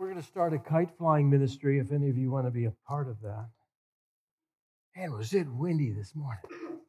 We're going to start a kite flying ministry if any of you want to be a part of that. Man, was it windy this morning.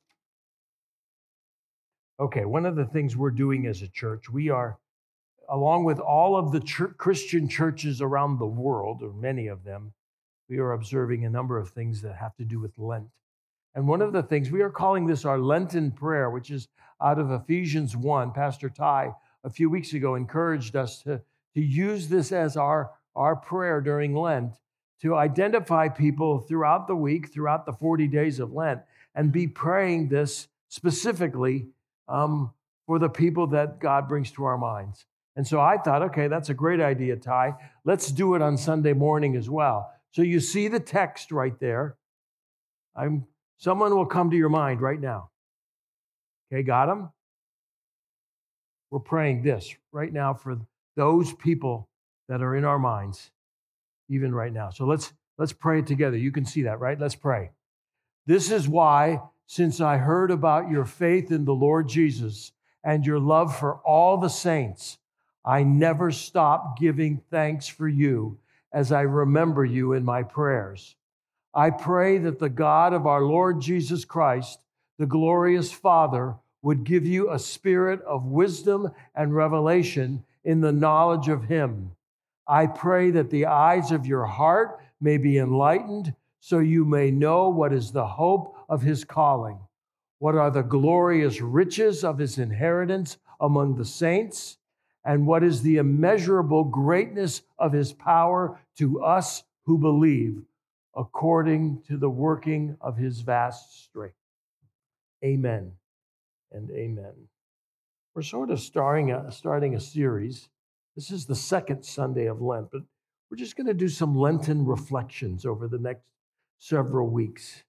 Okay, one of the things we're doing as a church, we are, along with all of the Christian churches around the world, or many of them, we are observing a number of things that have to do with Lent. And one of the things, we are calling this our Lenten prayer, which is out of Ephesians 1. Pastor Ty, a few weeks ago, encouraged us to use this as our prayer during Lent, to identify people throughout the week, throughout the 40 days of Lent, and be praying this specifically for the people that God brings to our minds. And so I thought, okay, that's a great idea, Ty. Let's do it on Sunday morning as well. So you see the text right there. Someone will come to your mind right now. Okay, got them? We're praying this right now for those people that are in our minds, even right now. So let's pray it together. You can see that, right? Let's pray. This is why, since I heard about your faith in the Lord Jesus and your love for all the saints, I never stop giving thanks for you as I remember you in my prayers. I pray that the God of our Lord Jesus Christ, the glorious Father, would give you a spirit of wisdom and revelation in the knowledge of him. I pray that the eyes of your heart may be enlightened so you may know what is the hope of his calling, what are the glorious riches of his inheritance among the saints, and what is the immeasurable greatness of his power to us who believe, according to the working of his vast strength. Amen and amen. We're sort of starting a series. This is the second Sunday of Lent, but we're just going to do some Lenten reflections over the next several weeks.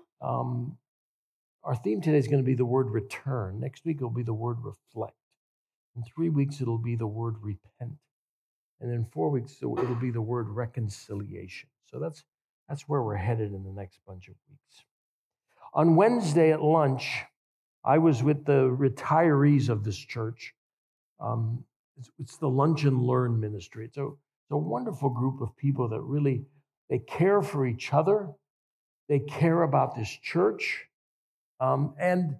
Our theme today is going to be the word return. Next week, it'll be the word reflect. In 3 weeks, it'll be the word repent. And in 4 weeks, it'll be the word reconciliation. So that's where we're headed in the next bunch of weeks. On Wednesday at lunch, I was with the retirees of this church. It's the Lunch and Learn ministry. It's a wonderful group of people that really, they care for each other. They care about this church. And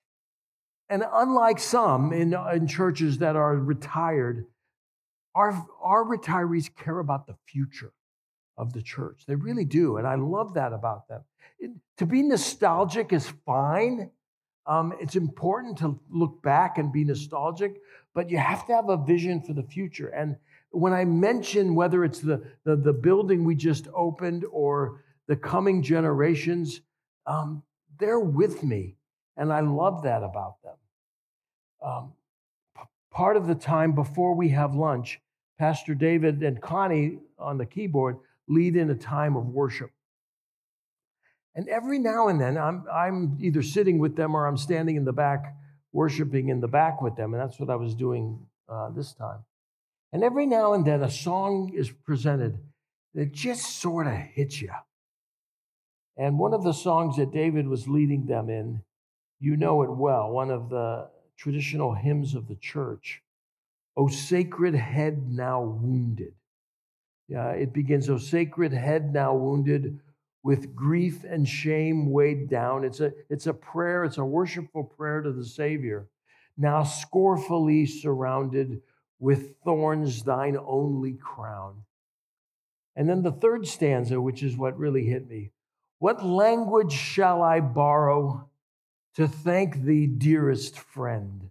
unlike some in churches that are retired, our retirees care about the future of the church. They really do, and I love that about them. To be nostalgic is fine. It's important to look back and be nostalgic, but you have to have a vision for the future. And when I mention whether it's the building we just opened or the coming generations, they're with me, and I love that about them. Part of the time before we have lunch, Pastor David and Connie on the keyboard lead in a time of worship. And every now and then, I'm either sitting with them or I'm standing in the back, worshiping in the back with them, and that's what I was doing this time. And every now and then, a song is presented that just sort of hits you. And one of the songs that David was leading them in, you know it well, one of the traditional hymns of the church, O Sacred Head Now Wounded. It begins, O sacred head now wounded, with grief and shame weighed down. It's a prayer, it's a worshipful prayer to the Savior. Now scornfully surrounded with thorns, thine only crown. And then the third stanza, which is what really hit me. What language shall I borrow to thank thee, dearest friend,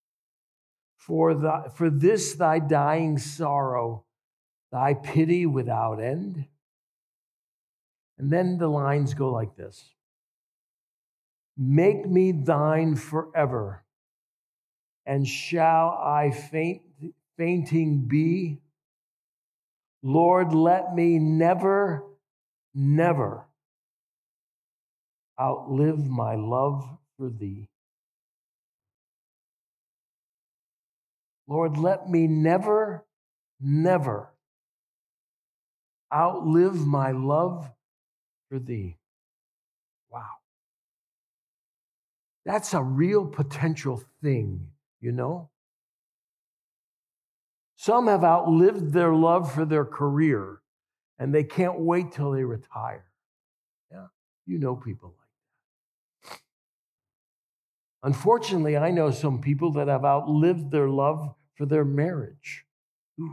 for this thy dying sorrow, thy pity without end? And then the lines go like this. Make me thine forever, and shall I fainting be? Lord, let me never, never outlive my love for thee. Lord, let me never, never outlive my love for thee. Wow. That's a real potential thing, you know? Some have outlived their love for their career, and they can't wait till they retire. Yeah, you know people like that. Unfortunately, I know some people that have outlived their love for their marriage. Ooh.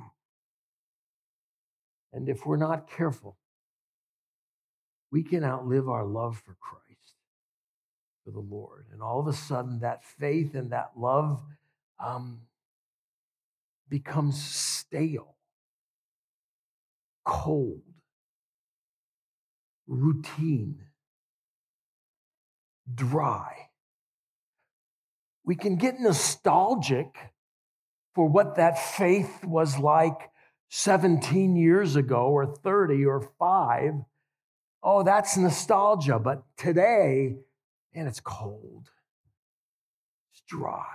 And if we're not careful, we can outlive our love for Christ, for the Lord. And all of a sudden, that faith and that love becomes stale, cold, routine, dry. We can get nostalgic for what that faith was like 17 years ago or 30 or 5. Oh, that's nostalgia. But today, man, it's cold. It's dry.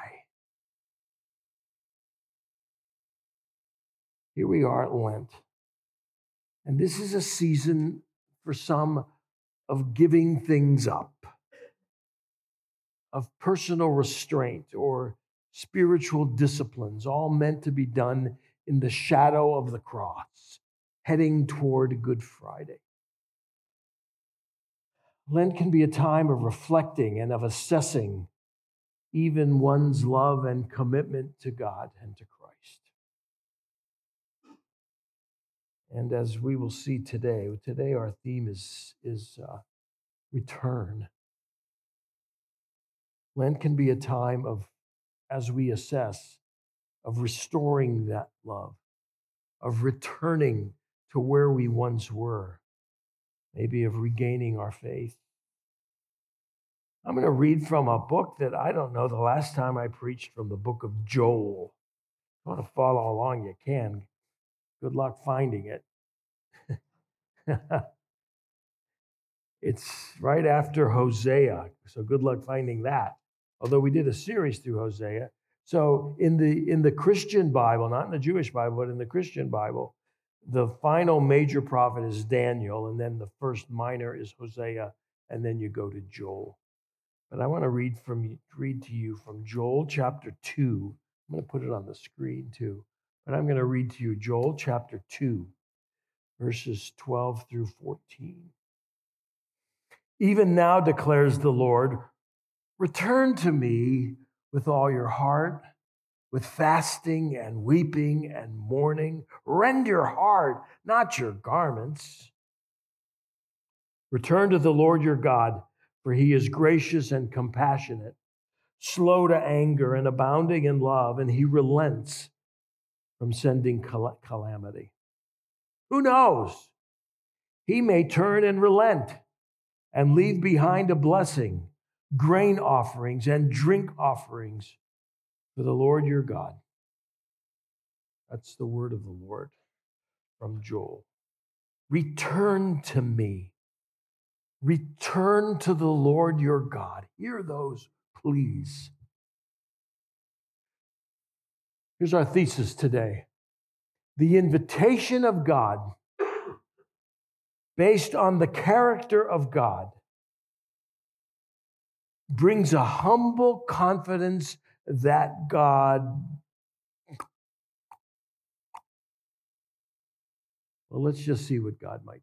Here we are at Lent. And this is a season for some of giving things up, of personal restraint or spiritual disciplines, all meant to be done in the shadow of the cross, heading toward Good Friday. Lent can be a time of reflecting and of assessing even one's love and commitment to God and to Christ. And as we will see today our theme is return. Lent can be a time of, as we assess, of restoring that love, of returning to where we once were, maybe of regaining our faith. I'm going to read from a book that I don't know the last time I preached from the book of Joel. If you want to follow along, you can. Good luck finding it. It's right after Hosea, so good luck finding that. Although we did a series through Hosea. So in the Christian Bible, not in the Jewish Bible, but in the Christian Bible, the final major prophet is Daniel, and then the first minor is Hosea, and then you go to Joel. But I want to read to you from Joel chapter 2. I'm going to put it on the screen too. But I'm going to read to you Joel chapter 2, verses 12 through 14. Even now, declares the Lord, return to me with all your heart, with fasting and weeping and mourning. Rend your heart, not your garments. Return to the Lord your God, for he is gracious and compassionate, slow to anger and abounding in love, and he relents from sending calamity. Who knows? He may turn and relent and leave behind a blessing, grain offerings and drink offerings for the Lord your God. That's the word of the Lord from Joel. Return to me. Return to the Lord your God. Hear those, please. Here's our thesis today. The invitation of God, based on the character of God, brings a humble confidence that God... Well, let's just see what God might do.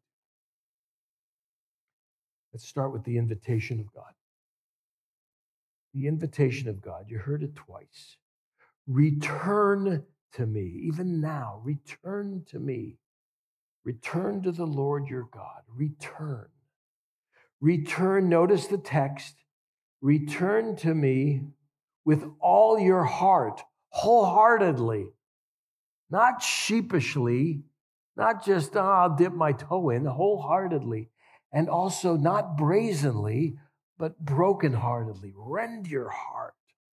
Let's start with the invitation of God. The invitation of God. You heard it twice. Return to me. Even now, return to me. Return to the Lord your God. Return. Return, notice the text. Return to me with all your heart, wholeheartedly, not sheepishly, not just, I'll dip my toe in, wholeheartedly, and also not brazenly, but brokenheartedly. Rend your heart.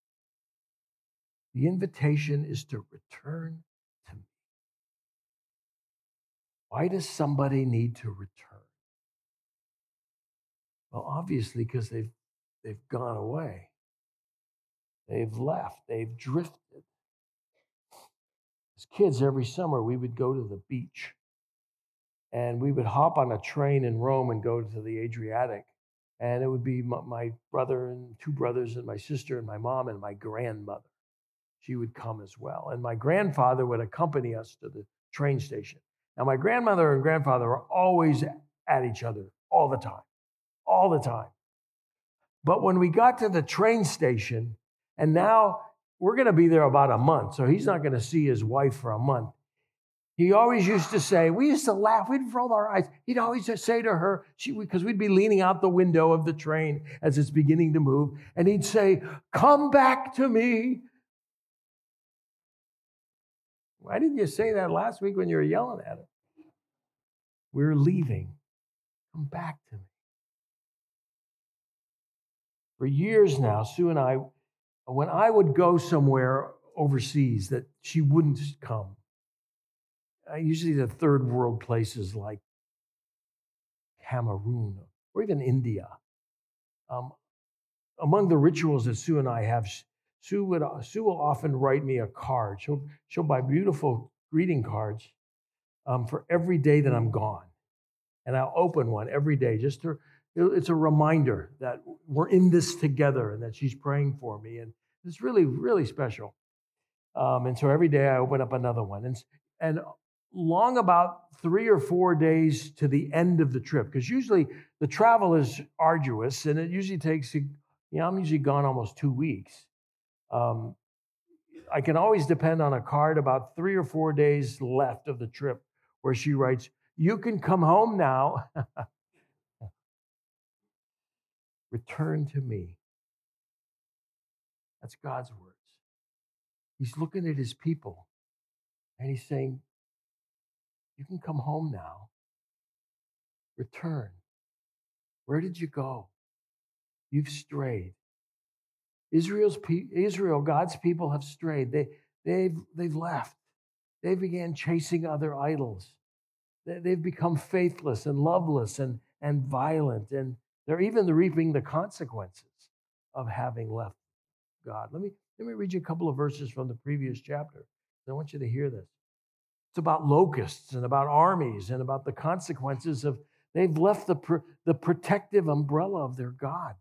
The invitation is to return to me. Why does somebody need to return? Well, obviously, because they've gone away. They've left. They've drifted. As kids, every summer, we would go to the beach. And we would hop on a train in Rome and go to the Adriatic. And it would be my brother and two brothers and my sister and my mom and my grandmother. she would come as well. And my grandfather would accompany us to the train station. Now, my grandmother and grandfather were always at each other all the time, all the time. But when we got to the train station, and now we're going to be there about a month, so he's not going to see his wife for a month. He always used to say, we used to laugh, we'd roll our eyes. He'd always just say to her, because we'd be leaning out the window of the train as it's beginning to move, and he'd say, come back to me. Why didn't you say that last week when you were yelling at him? We're leaving. Come back to me. For years now, Sue and I, when I would go somewhere overseas that she wouldn't come, usually the third world places like Cameroon or even India. Among the rituals that Sue and I have, Sue will often write me a card. She'll buy beautiful greeting cards for every day that I'm gone, and I'll open one every day. It's a reminder that we're in this together and that she's praying for me, and it's really, really special. And so every day I open up another one, and long about 3 or 4 days to the end of the trip, because usually the travel is arduous, and it usually takes, I'm usually gone almost 2 weeks. I can always depend on a card about 3 or 4 days left of the trip where she writes, you can come home now. Return to me. That's God's words. He's looking at his people and he's saying, you can come home now. Return. Where did you go? You've strayed. Israel, God's people have strayed. They've left. They began chasing other idols. They've become faithless and loveless and violent, and they're even reaping the consequences of having left God. Let me read you a couple of verses from the previous chapter. I want you to hear this. It's about locusts and about armies and about the consequences of they've left the protective umbrella of their God.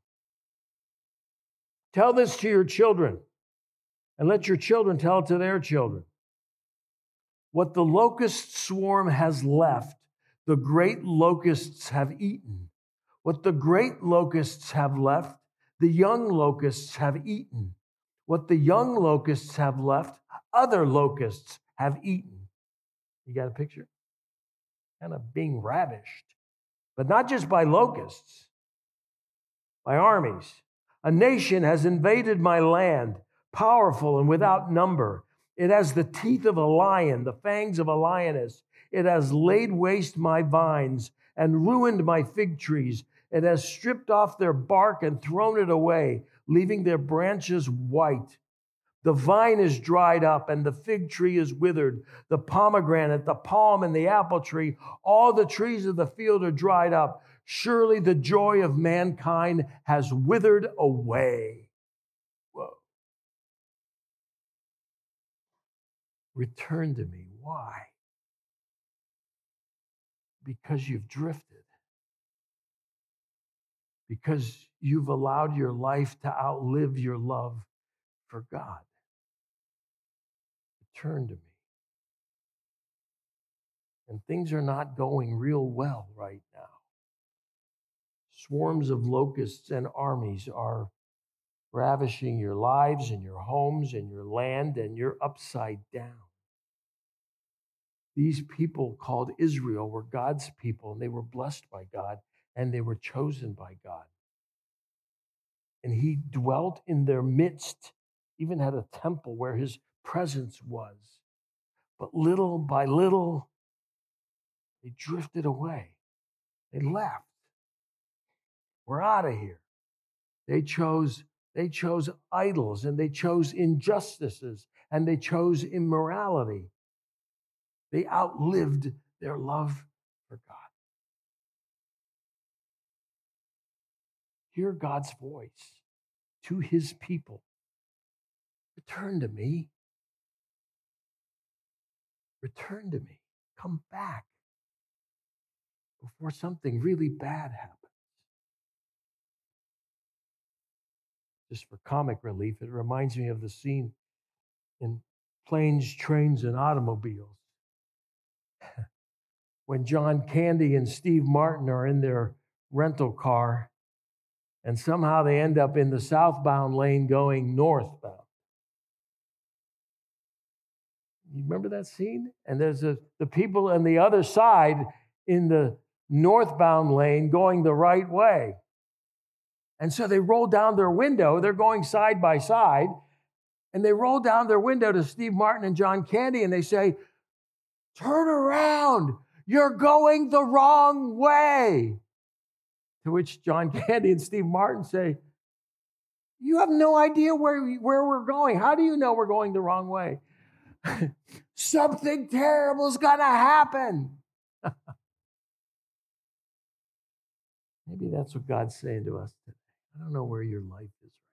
Tell this to your children, and let your children tell it to their children. What the locust swarm has left, the great locusts have eaten. What the great locusts have left, the young locusts have eaten. What the young locusts have left, other locusts have eaten. You got a picture? Kind of being ravished. But not just by locusts, by armies. A nation has invaded my land, powerful and without number. It has the teeth of a lion, the fangs of a lioness. It has laid waste my vines and ruined my fig trees. It has stripped off their bark and thrown it away, leaving their branches white. The vine is dried up and the fig tree is withered. The pomegranate, the palm, and the apple tree, all the trees of the field are dried up. Surely the joy of mankind has withered away. Whoa. Return to me. Why? Because you've drifted. Because you've allowed your life to outlive your love for God. Return to me. And things are not going real well right now. Swarms of locusts and armies are ravishing your lives and your homes and your land, and you're upside down. These people called Israel were God's people, and they were blessed by God, and they were chosen by God. And he dwelt in their midst, even had a temple where his presence was. But little by little, they drifted away. They left. We're out of here. They chose idols, and they chose injustices, and they chose immorality. They outlived their love for God. Hear God's voice to his people. Return to me. Return to me. Come back before something really bad happens. Just for comic relief, it reminds me of the scene in planes, trains, and automobiles. When John Candy and Steve Martin are in their rental car, and somehow they end up in the southbound lane going northbound. You remember that scene? And there's the people on the other side in the northbound lane going the right way. And so they roll down their window. They're going side by side. And they roll down their window to Steve Martin and John Candy, and they say, "Turn around. You're going the wrong way." To which John Candy and Steve Martin say, "You have no idea where we're going. How do you know we're going the wrong way?" Something terrible is going to happen. Maybe that's what God's saying to us today. I don't know where your life is right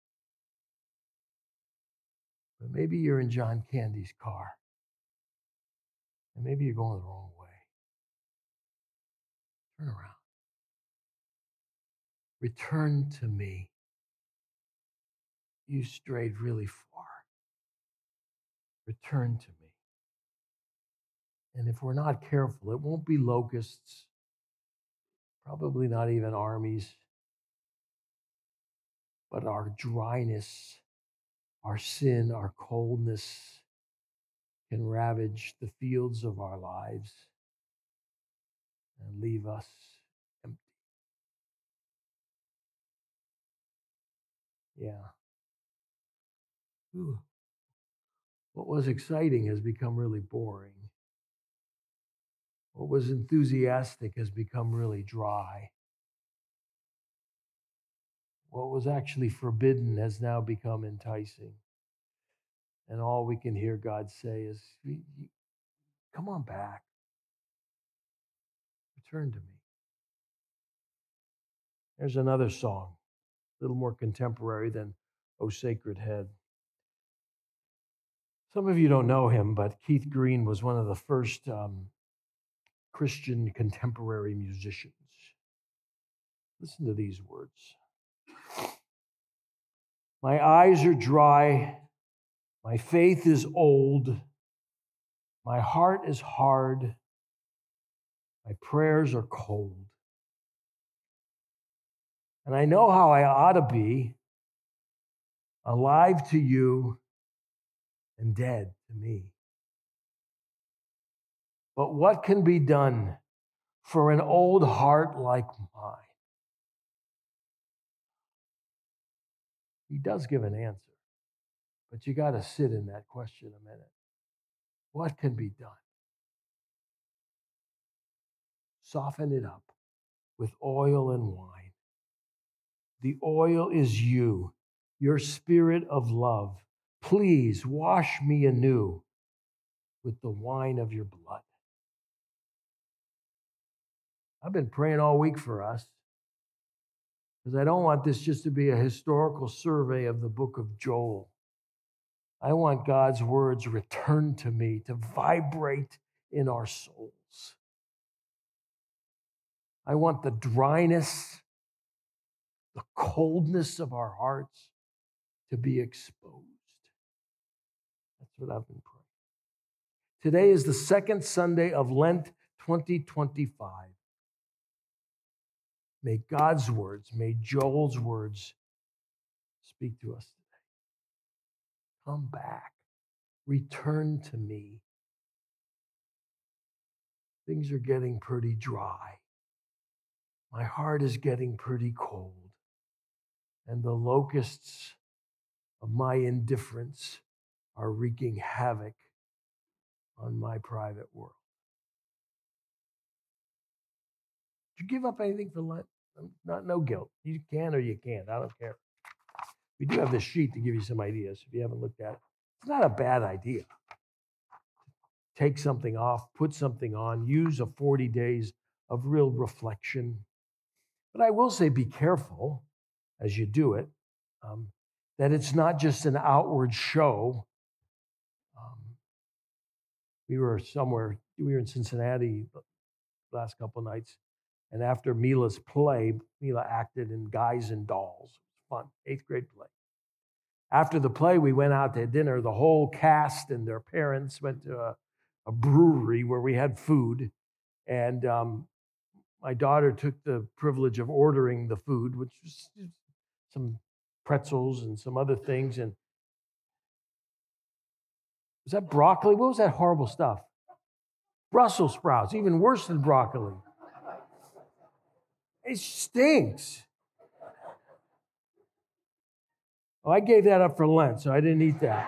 now. But maybe you're in John Candy's car. And maybe you're going the wrong way. Turn around. Return to me. You strayed really far. Return to me. And if we're not careful, it won't be locusts, probably not even armies, but our dryness, our sin, our coldness can ravage the fields of our lives and leave us empty. Yeah. Ooh. What was exciting has become really boring. What was enthusiastic has become really dry. What was actually forbidden has now become enticing. And all we can hear God say is, "Come on back. Return to me." There's another song, a little more contemporary than "O Sacred Head." Some of you don't know him, but Keith Green was one of the first Christian contemporary musicians. Listen to these words. "My eyes are dry. My faith is old. My heart is hard. My prayers are cold. And I know how I ought to be, alive to you and dead to me. But what can be done for an old heart like mine?" He does give an answer, but you got to sit in that question a minute. What can be done? Soften it up with oil and wine. The oil is you, your spirit of love. Please wash me anew with the wine of your blood. I've been praying all week for us because I don't want this just to be a historical survey of the book of Joel. I want God's words returned to me to vibrate in our souls. I want the dryness, the coldness of our hearts to be exposed. That's what I've been praying. Today is the second Sunday of Lent 2025. May God's words, may Joel's words speak to us today. Come back. Return to me. Things are getting pretty dry. My heart is getting pretty cold. And the locusts of my indifference are wreaking havoc on my private world. Did you give up anything for Lent? No guilt. You can or you can't. I don't care. We do have this sheet to give you some ideas if you haven't looked at it. It's not a bad idea. Take something off, put something on, use a 40 days of real reflection. But I will say be careful as you do it, that it's not just an outward show. We were in Cincinnati the last couple of nights, and after Mila's play, Mila acted in Guys and Dolls. It was fun, 8th grade play. After the play, we went out to dinner. The whole cast and their parents went to a brewery where we had food. And my daughter took the privilege of ordering the food, which was some pretzels and some other things. And was that broccoli? What was that horrible stuff? Brussels sprouts, even worse than broccoli. It stinks. Oh, I gave that up for Lent, so I didn't eat that.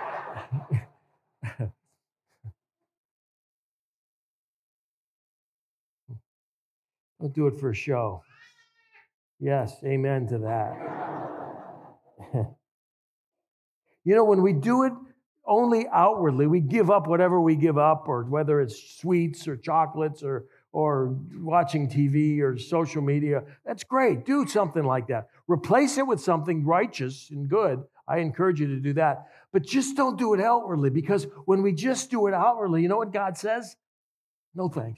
Don't do it for a show. Yes, amen to that. When we do it only outwardly, we give up whatever we give up, or whether it's sweets or chocolates or watching TV or social media. That's great. Do something like that. Replace it with something righteous and good. I encourage you to do that. But just don't do it outwardly, because when we just do it outwardly, you know what God says? No thanks.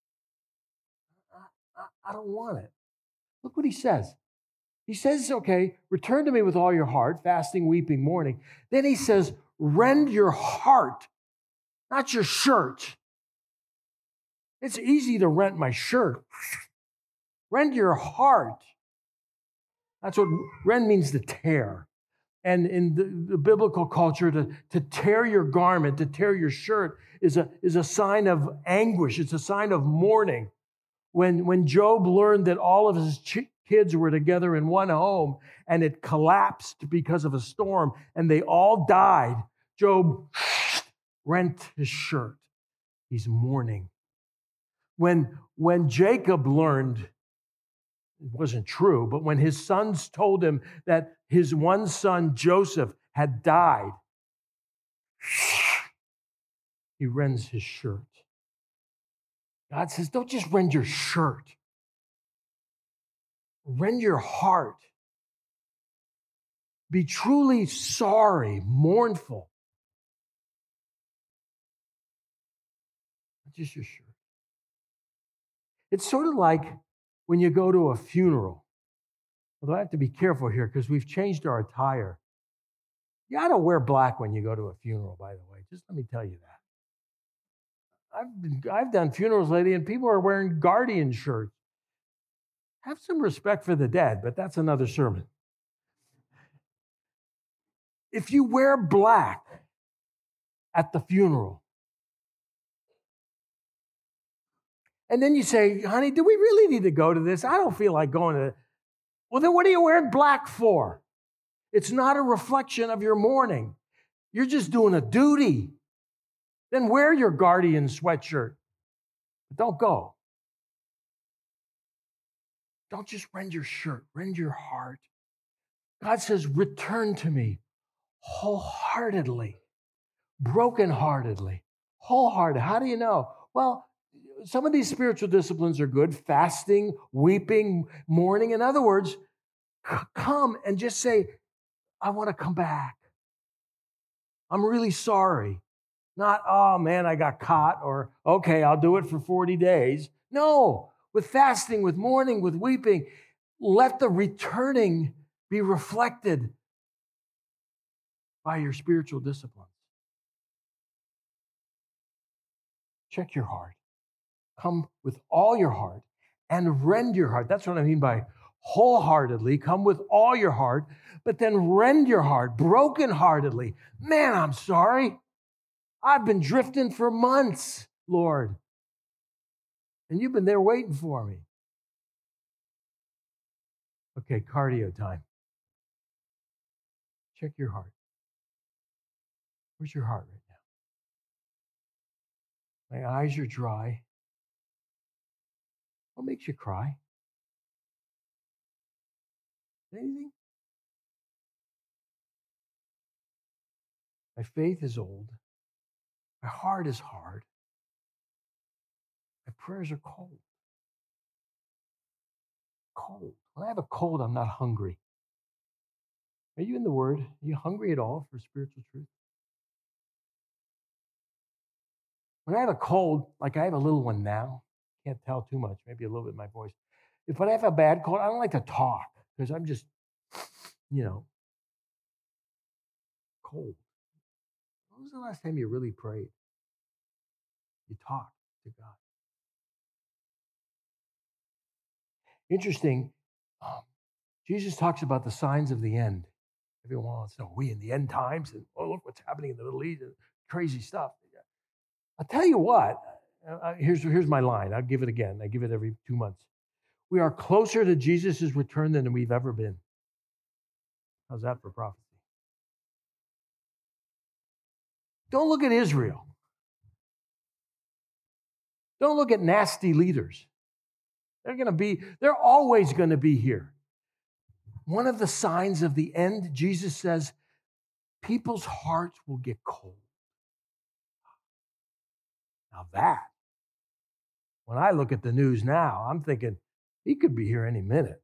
I don't want it. Look what he says. He says, okay, return to me with all your heart, fasting, weeping, mourning. Then he says, rend your heart, not your shirt. It's easy to rent my shirt. Rend your heart. That's what rend means, to tear. And in the biblical culture, to tear your garment, to tear your shirt is a sign of anguish. It's a sign of mourning. When Job learned that all of his kids were together in one home and it collapsed because of a storm and they all died, Job rent his shirt. He's mourning. When Jacob learned, it wasn't true, but when his sons told him that his one son, Joseph, had died, he rends his shirt. God says, don't just rend your shirt. Rend your heart. Be truly sorry, mournful. Not just your shirt. It's sort of like when you go to a funeral. Although I have to be careful here because we've changed our attire. You ought to wear black when you go to a funeral, by the way. Just let me tell you that. I've done funerals lately, and people are wearing Guardian shirts. Have some respect for the dead, but that's another sermon. If you wear black at the funeral, and then you say, honey, do we really need to go to this? I don't feel like going to it. Well, then what are you wearing black for? It's not a reflection of your mourning. You're just doing a duty. Then wear your Guardian sweatshirt. But don't go. Don't just rend your shirt, rend your heart. God says, return to me wholeheartedly, brokenheartedly, wholehearted. How do you know? Well, some of these spiritual disciplines are good. Fasting, weeping, mourning. In other words, come and just say, I want to come back. I'm really sorry. Not, oh man, I got caught, or okay, I'll do it for 40 days. No, with fasting, with mourning, with weeping, let the returning be reflected by your spiritual disciplines. Check your heart. Come with all your heart and rend your heart. That's what I mean by wholeheartedly. Come with all your heart, but then rend your heart brokenheartedly. Man, I'm sorry. I've been drifting for months, Lord. And you've been there waiting for me. Okay, cardio time. Check your heart. Where's your heart right now? My eyes are dry. What makes you cry? Anything? My faith is old. My heart is hard. My prayers are cold. Cold. When I have a cold, I'm not hungry. Are you in the Word? Are you hungry at all for spiritual truth? When I have a cold, like I have a little one now, can't tell too much, maybe a little bit in my voice. If I have a bad cold, I don't like to talk because I'm just, cold. When was the last time you really prayed? You talked to God. Interesting. Jesus talks about the signs of the end. Everyone wants to know, we in the end times, and oh, look what's happening in the Middle East, and crazy stuff. I'll tell you what, here's my line. I'll give it again. I give it every 2 months. We are closer to Jesus' return than we've ever been. How's that for prophecy? Don't look at Israel. Don't look at nasty leaders. They're always going to be here. One of the signs of the end, Jesus says, people's hearts will get cold. Now that, when I look at the news now, I'm thinking, he could be here any minute.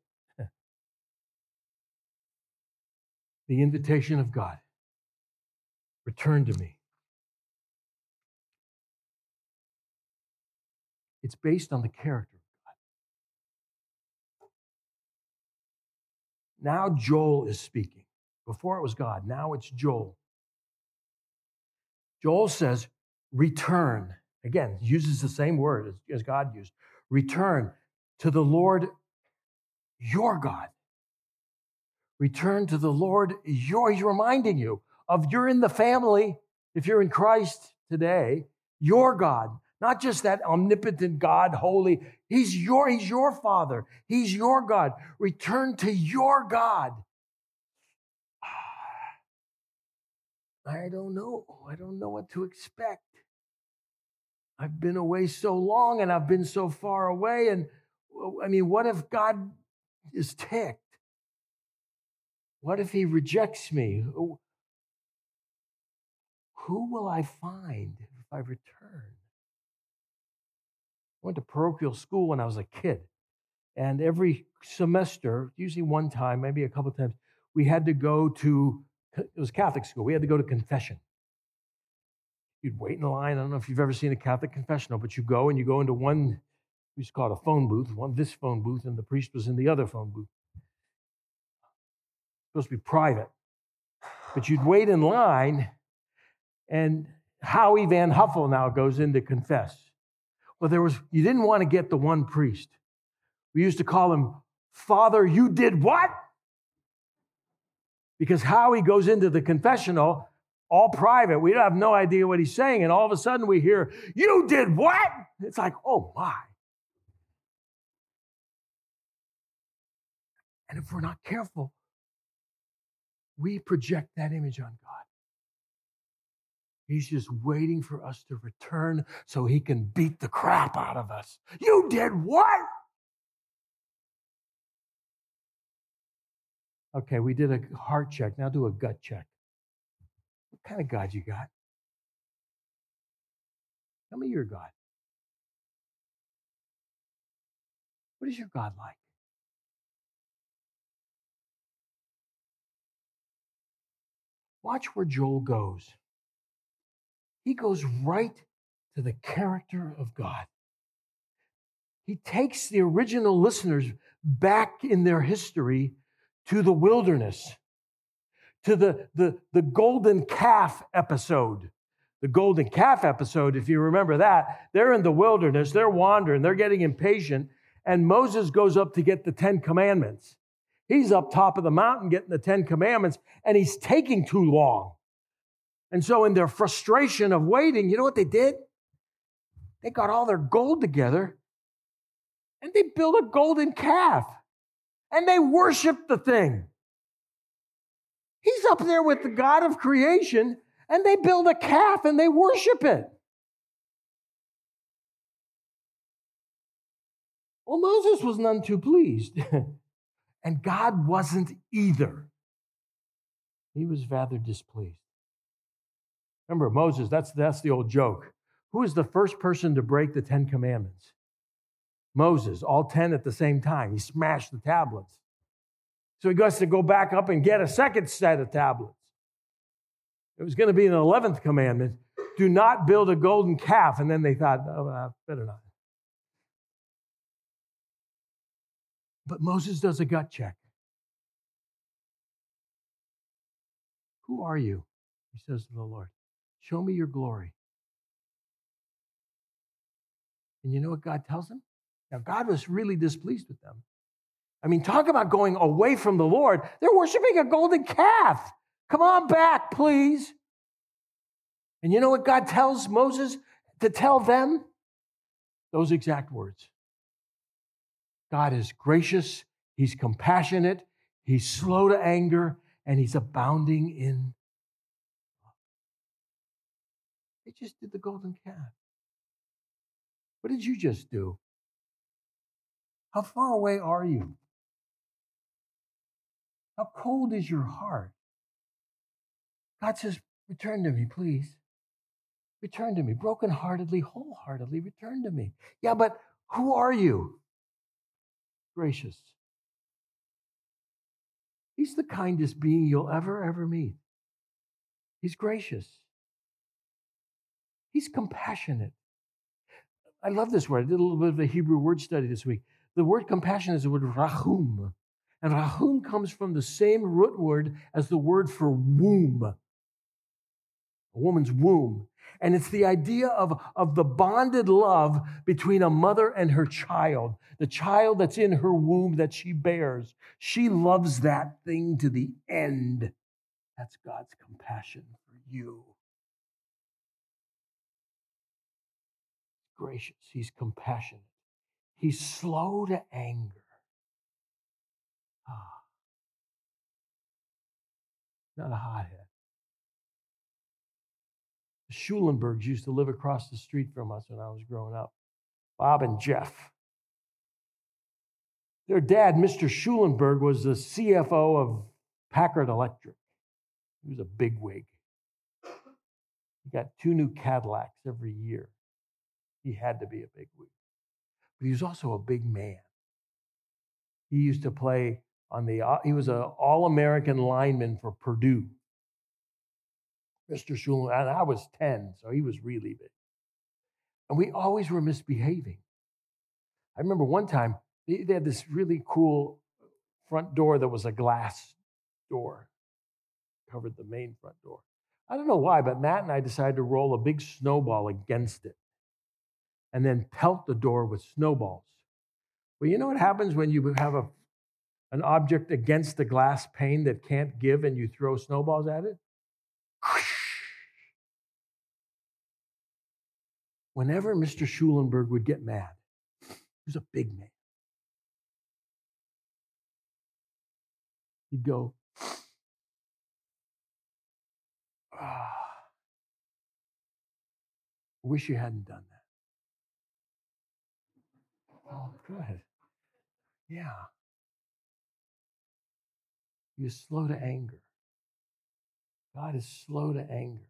The invitation of God, return to me. It's based on the character of God. Now Joel is speaking. Before it was God, now it's Joel. Joel says, return. Again, uses the same word as God used. Return to the Lord your God. Return to the Lord he's reminding you of you're in the family, if you're in Christ today, your God. Not just that omnipotent God, holy. He's your Father. He's your God. Return to your God. I don't know. I don't know what to expect. I've been away so long and I've been so far away. And I mean, what if God is ticked? What if he rejects me? Who will I find if I return? I went to parochial school when I was a kid. And every semester, usually one time, maybe a couple of times, we had to go to, it was Catholic school, we had to go to confession. You'd wait in line. I don't know if you've ever seen a Catholic confessional, but you go into one, we used to call it a phone booth, this phone booth, and the priest was in the other phone booth. It was supposed to be private. But you'd wait in line, and Howie Van Huffel now goes in to confess. Well, you didn't want to get the one priest. We used to call him, Father, you did what? Because Howie goes into the confessional, all private. We have no idea what he's saying. And all of a sudden we hear, you did what? It's like, oh my. And if we're not careful, we project that image on God. He's just waiting for us to return so he can beat the crap out of us. You did what? Okay, we did a heart check. Now do a gut check. What kind of God you got? Tell me your God. What is your God like? Watch where Joel goes. He goes right to the character of God. He takes the original listeners back in their history to the wilderness, to the golden calf episode. The golden calf episode, if you remember that, they're in the wilderness, they're wandering, they're getting impatient, and Moses goes up to get the 10 commandments. He's up top of the mountain getting the 10 commandments, and he's taking too long. And so in their frustration of waiting, you know what they did? They got all their gold together, and they built a golden calf, and they worshiped the thing. He's up there with the God of creation, and they build a calf, and they worship it. Well, Moses was none too pleased, and God wasn't either. He was rather displeased. Remember, Moses, that's the old joke. Who is the first person to break the 10 commandments? Moses, all 10 at the same time. He smashed the tablets. So he has to go back up and get a second set of tablets. It was going to be an 11th commandment. Do not build a golden calf. And then they thought, oh, better not. But Moses does a gut check. Who are you? He says to the Lord, show me your glory. And you know what God tells him? Now, God was really displeased with them. I mean, talk about going away from the Lord. They're worshiping a golden calf. Come on back, please. And you know what God tells Moses to tell them? Those exact words. God is gracious. He's compassionate. He's slow to anger. And he's abounding in love. They just did the golden calf. What did you just do? How far away are you? How cold is your heart? God says, return to me, please. Return to me. Brokenheartedly, wholeheartedly, return to me. Yeah, but who are you? Gracious. He's the kindest being you'll ever meet. He's gracious. He's compassionate. I love this word. I did a little bit of a Hebrew word study this week. The word compassion is the word rahum. And rahum comes from the same root word as the word for womb, a woman's womb. And it's the idea of the bonded love between a mother and her child, the child that's in her womb that she bears. She loves that thing to the end. That's God's compassion for you. Gracious. He's compassionate. He's slow to anger. Not a hothead. The Schulenbergs used to live across the street from us when I was growing up. Bob and Jeff. Their dad, Mr. Schulenberg, was the CFO of Packard Electric. He was a bigwig. He got 2 new Cadillacs every year. He had to be a bigwig. But he was also a big man. He used to play he was an All-American lineman for Purdue. Mr. Schulenberg, and I was 10, so he was really big. And we always were misbehaving. I remember one time, they had this really cool front door that was a glass door, covered the main front door. I don't know why, but Matt and I decided to roll a big snowball against it and then pelt the door with snowballs. Well, you know what happens when you have an object against the glass pane that can't give and you throw snowballs at it? Whenever Mr. Schulenberg would get mad, he was a big man, he'd go, I wish you hadn't done that. Oh, good. Yeah. He is slow to anger. God is slow to anger.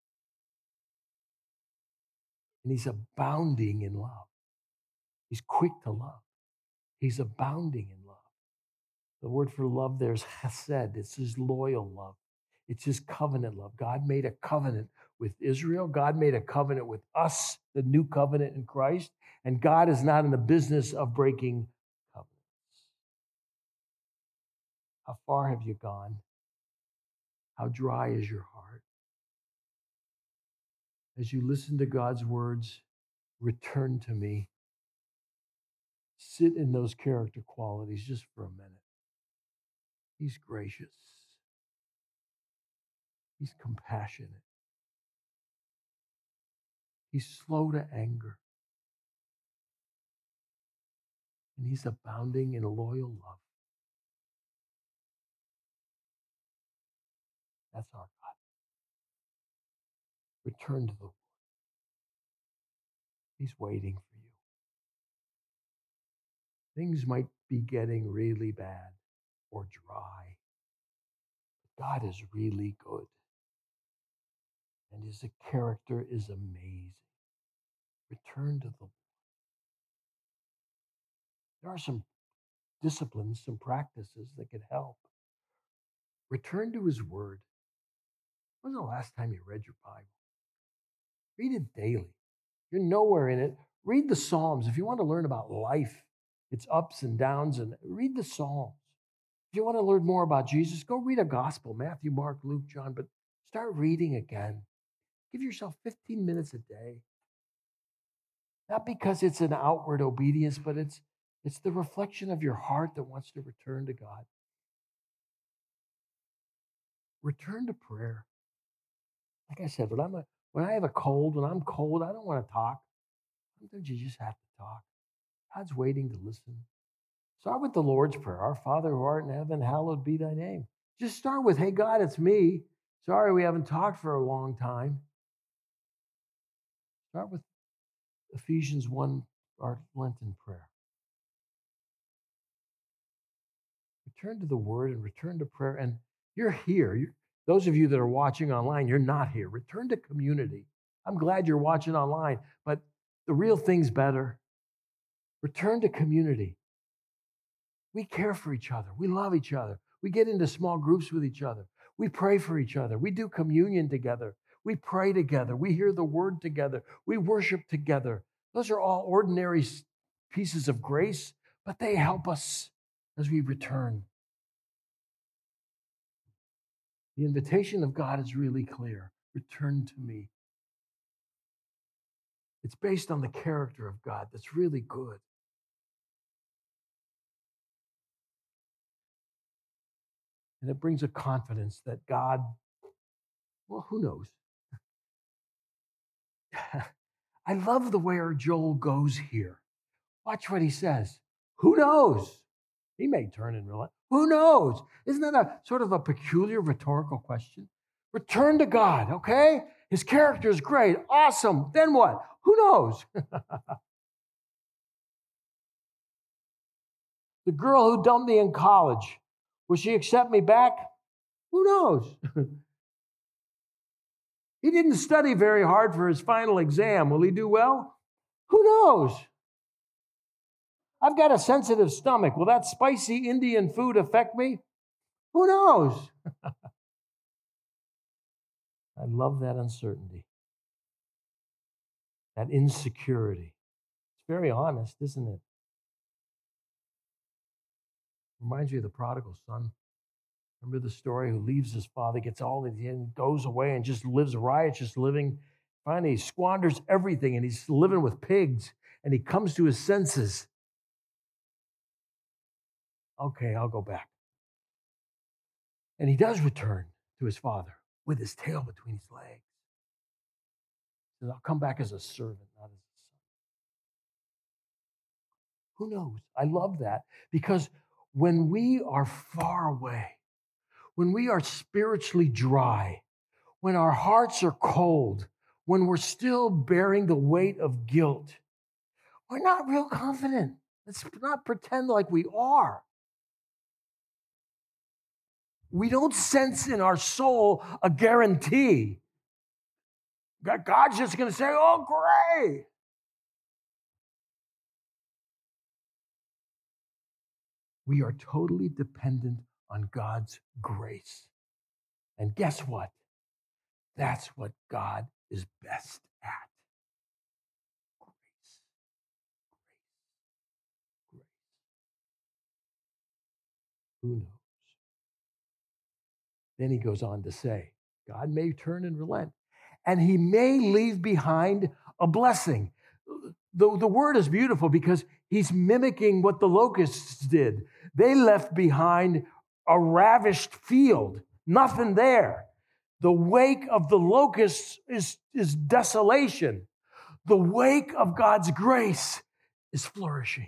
And he's abounding in love. He's quick to love. He's abounding in love. The word for love there is chesed. It's his loyal love. It's his covenant love. God made a covenant with Israel. God made a covenant with us, the new covenant in Christ. And God is not in the business of breaking covenants. How far have you gone? How dry is your heart? As you listen to God's words, return to me. Sit in those character qualities just for a minute. He's gracious. He's compassionate. He's slow to anger. And he's abounding in loyal love. That's our God. Return to the Lord. He's waiting for you. Things might be getting really bad or dry. But God is really good. And his character is amazing. Return to the Lord. There are some disciplines, some practices that could help. Return to his word. When was the last time you read your Bible? Read it daily. You're nowhere in it. Read the Psalms. If you want to learn about life, its ups and downs, and read the Psalms. If you want to learn more about Jesus, go read a gospel, Matthew, Mark, Luke, John, but Start reading again. Give yourself 15 minutes a day. Not because it's an outward obedience, but it's the reflection of your heart that wants to return to God. Return to prayer. Like I said, when I have a cold, when I'm cold, I don't want to talk. Sometimes you just have to talk. God's waiting to listen. Start with the Lord's Prayer. Our Father who art in heaven, hallowed be thy name. Just start with, hey, God, it's me. Sorry we haven't talked for a long time. Start with Ephesians 1, our Lenten prayer. Return to the Word and return to prayer. And you're here. Those of you that are watching online, you're not here. Return to community. I'm glad you're watching online, but the real thing's better. Return to community. We care for each other. We love each other. We get into small groups with each other. We pray for each other. We do communion together. We pray together. We hear the word together. We worship together. Those are all ordinary pieces of grace, but they help us as we return. The invitation of God is really clear. Return to me. It's based on the character of God that's really good. And it brings a confidence that God, well, who knows? I love the way our Joel goes here. Watch what he says. Who knows? He may turn and relent. Who knows? Isn't that a sort of a peculiar rhetorical question? Return to God, okay? His character is great, awesome. Then what? Who knows? The girl who dumped me in college, will she accept me back? Who knows? He didn't study very hard for his final exam. Will he do well? Who knows? I've got a sensitive stomach. Will that spicy Indian food affect me? Who knows? I love that uncertainty, that insecurity. It's very honest, isn't it? Reminds me of the prodigal son. Remember the story? Who leaves his father, gets all of it, goes away and just lives a riotous living. Finally, he squanders everything and he's living with pigs and he comes to his senses. Okay, I'll go back. And he does return to his father with his tail between his legs. He says, I'll come back as a servant, not as a son. Who knows? I love that because when we are far away, when we are spiritually dry, when our hearts are cold, when we're still bearing the weight of guilt, we're not real confident. Let's not pretend like we are. We don't sense in our soul a guarantee. God's just going to say, oh, great. We are totally dependent on God's grace. And guess what? That's what God is best at. Grace. Grace. Who knows? Then he goes on to say, God may turn and relent, and he may leave behind a blessing. The word is beautiful because he's mimicking what the locusts did. They left behind a ravished field, nothing there. The wake of the locusts is desolation. The wake of God's grace is flourishing.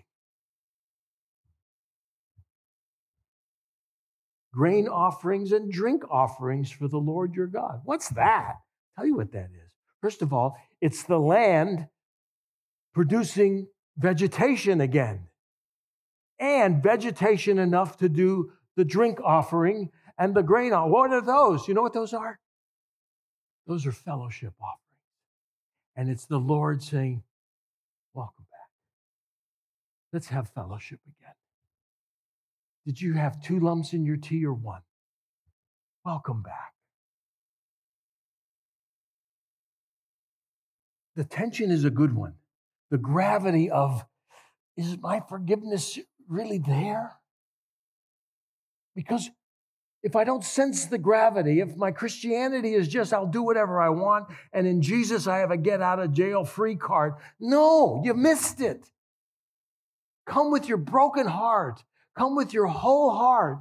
Grain offerings and drink offerings for the Lord your God. What's that? I'll tell you what that is. First of all, it's the land producing vegetation again, and vegetation enough to do the drink offering and the grain offering. What are those? You know what those are? Those are fellowship offerings. And it's the Lord saying, welcome back. Let's have fellowship again. Did you have 2 lumps in your tea or 1? Welcome back. The tension is a good one. The gravity of, is my forgiveness really there? Because if I don't sense the gravity, if my Christianity is just, I'll do whatever I want, and in Jesus I have a get out of jail free card. No, you missed it. Come with your broken heart. Come with your whole heart.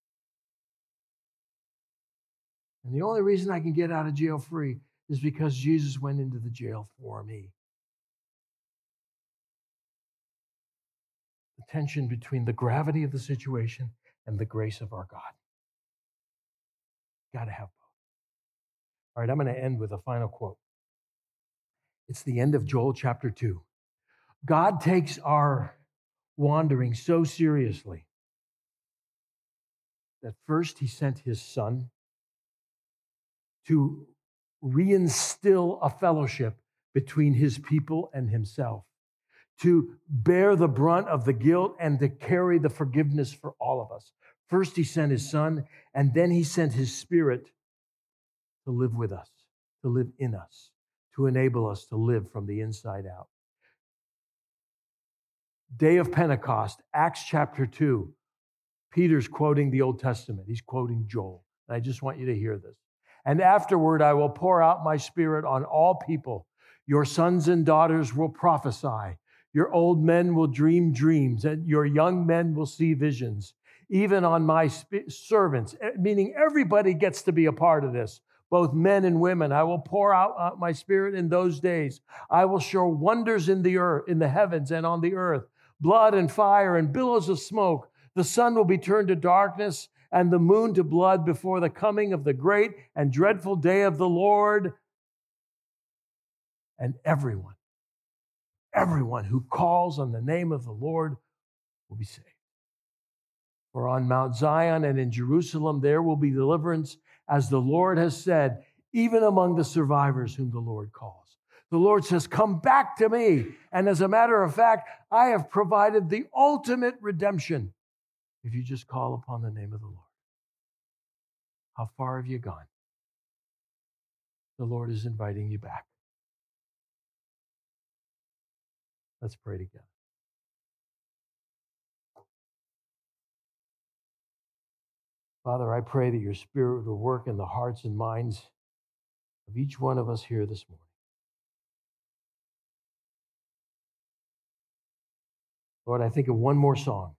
And the only reason I can get out of jail free is because Jesus went into the jail for me. The tension between the gravity of the situation and the grace of our God. Got to have both. All right, I'm going to end with a final quote. It's the end of Joel chapter 2. God takes our wandering so seriously that first he sent his son to reinstill a fellowship between his people and himself, to bear the brunt of the guilt and to carry the forgiveness for all of us. First he sent his son, and then he sent his spirit to live with us, to live in us, to enable us to live from the inside out. Day of Pentecost, Acts chapter 2. Peter's quoting the Old Testament. He's quoting Joel. And I just want you to hear this. And afterward, I will pour out my spirit on all people. Your sons and daughters will prophesy. Your old men will dream dreams, and your young men will see visions. Even on my servants, meaning everybody gets to be a part of this, both men and women. I will pour out my spirit in those days. I will show wonders in the earth, in the heavens and on the earth, blood and fire and billows of smoke. The sun will be turned to darkness and the moon to blood before the coming of the great and dreadful day of the Lord. And everyone who calls on the name of the Lord will be saved. For on Mount Zion and in Jerusalem there will be deliverance, as the Lord has said, even among the survivors whom the Lord calls. The Lord says, come back to me. And as a matter of fact, I have provided the ultimate redemption if you just call upon the name of the Lord. How far have you gone? The Lord is inviting you back. Let's pray together. Father, I pray that your Spirit will work in the hearts and minds of each one of us here this morning. Lord, I think of one more song.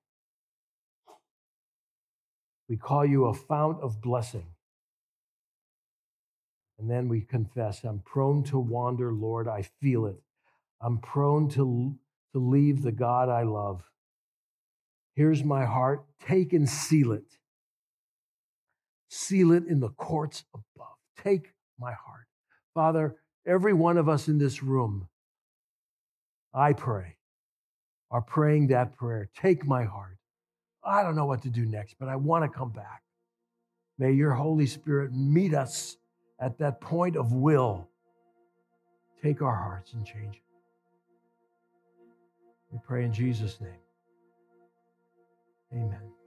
We call you a fount of blessing. And then we confess, I'm prone to wander, Lord, I feel it. I'm prone to leave the God I love. Here's my heart, take and seal it. Seal it in the courts above. Take my heart. Father, every one of us in this room, I pray, are praying that prayer. Take my heart. I don't know what to do next, but I want to come back. May your Holy Spirit meet us at that point of will. Take our hearts and change it. We pray in Jesus' name. Amen.